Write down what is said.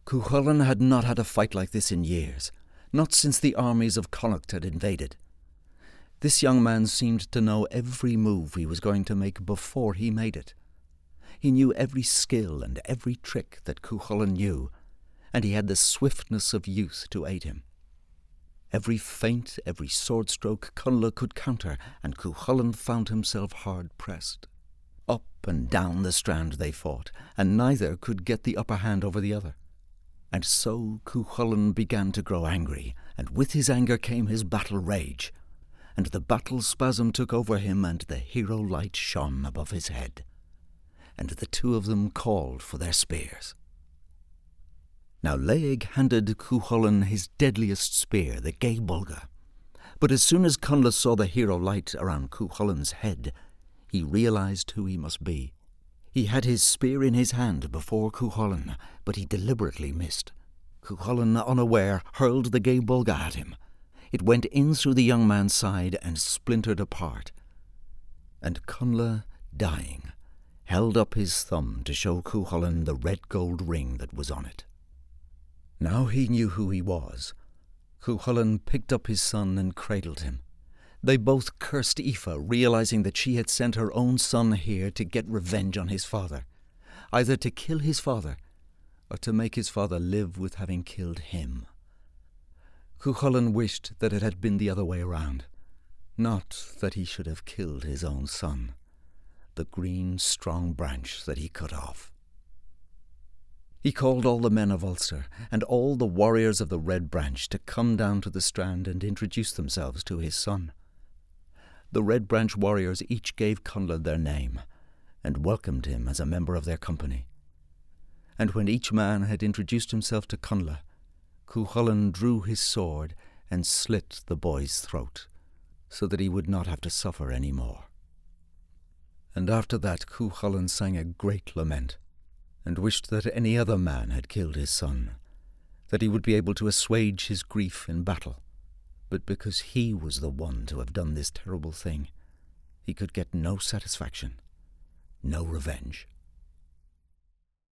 Cuchulainn had not had a fight like this in years, not since the armies of Connacht had invaded. This young man seemed to know every move he was going to make before he made it. He knew every skill and every trick that Cuchulainn knew, and he had the swiftness of youth to aid him. Every feint, every sword stroke Connla could counter, and Cuchulainn found himself hard-pressed. Up and down the strand they fought, and neither could get the upper hand over the other. And so Cuchulainn began to grow angry, and with his anger came his battle rage. And the battle spasm took over him, and the hero light shone above his head. And the two of them called for their spears. Now Laeg handed Cuchulainn his deadliest spear, the Gay Bulga. But as soon as Connla saw the hero light around Cuchulainn's head, he realized who he must be. He had his spear in his hand before Cuchulainn, but he deliberately missed. Cuchulainn, unaware, hurled the Gay Bulga at him. It went in through the young man's side and splintered apart. And Connla, dying, held up his thumb to show Cuchulainn the red gold ring that was on it. Now he knew who he was. Cuchulainn picked up his son and cradled him. They both cursed Aoife, realizing that she had sent her own son here to get revenge on his father, either to kill his father or to make his father live with having killed him. Cuchulainn wished that it had been the other way around, not that he should have killed his own son, the green, strong branch that he cut off. He called all the men of Ulster and all the warriors of the Red Branch to come down to the strand and introduce themselves to his son. The Red Branch warriors each gave Connla their name and welcomed him as a member of their company. And when each man had introduced himself to Connla, Cuchulainn drew his sword and slit the boy's throat, so that he would not have to suffer any more. And after that Cuchulainn sang a great lament, and wished that any other man had killed his son, that he would be able to assuage his grief in battle. But because he was the one to have done this terrible thing, he could get no satisfaction, no revenge.